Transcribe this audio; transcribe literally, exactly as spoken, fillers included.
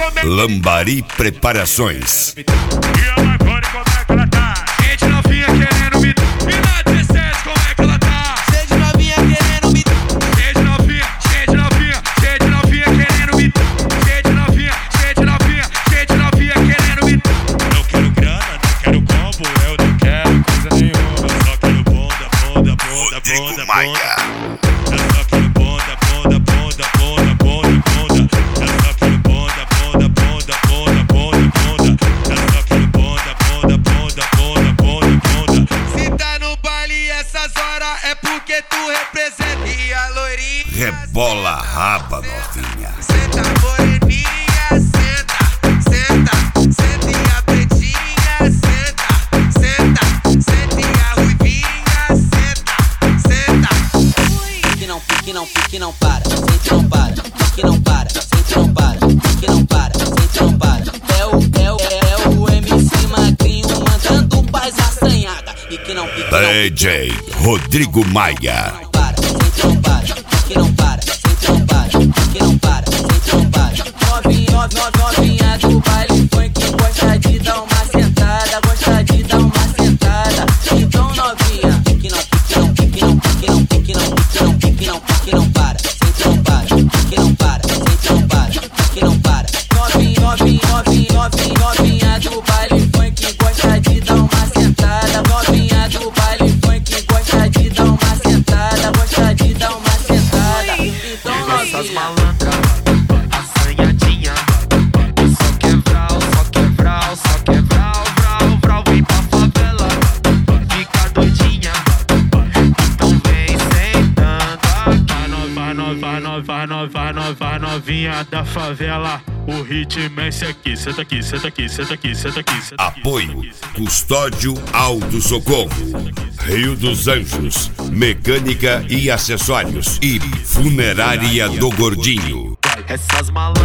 Lambari Preparações. E a Marconi, como é que ela tá? Gente novinha querendo me... E na dezessete, como é que ela tá? Gente novinha querendo me... Gente novinha, gente novinha, gente novinha querendo me... Gente novinha, gente novinha, gente novinha querendo me... Não quero grana, não quero combo, eu não quero coisa nenhuma. Só quero bunda, bunda, bunda, bunda, bunda. Eu só quero bunda, bunda, bunda, bunda, bunda, bunda. Eu só quero bunda, bunda, bunda, bunda, bunda, bunda. Eu só quero bunda, bunda, bunda, bunda, bunda, bunda. Se tá no baile essas horas é porque tu representa. E a loirinha Rebola a raba, novinha. senta, moreninha, senta, senta, senta e a pretinha, senta, senta, senta e a ruivinha, senta, senta. Pique não, pique não, pique não para, sente não para, pique não para, sente não para, pique não para, sente não para. É o, é o, é o M C magrinho mandando paz assanhada. Pique não, pique não, D J Rodrigo Maia. não para, sente não para, pique não para, sente não para, pique não para, sente não para. Novinha, novinha, novinha do baile funk gosta de dar uma sentada, gosta de dar uma sentada. Então novinha, pique não, pique não, pique não, pique não, pique não, pique não, pique não, pique não para, sente não para, pique não para, sente não para, pique não para. Novinha, novinha, novinha, novinha, novinha do baile funk gosta de dar uma sentada. Novinha do baile funk gosta de dar uma sentada, gosta de dar uma sentada. Então Essas novinha, malandras, assanhadinha. Só quebral, só quebral, só quebral, vral, vral. Vem pra favela, fica doidinha. Então vem sentando. Vai no, vai no, vai no, vai no, vai no, vai novinha da favela. O ritmo é esse aqui, senta aqui, senta aqui, senta aqui, senta aqui, senta aqui. Apoio Custódio Alto Socorro, Rio dos Anjos, Mecânica e Acessórios e Funerária do Gordinho. Essas malandras.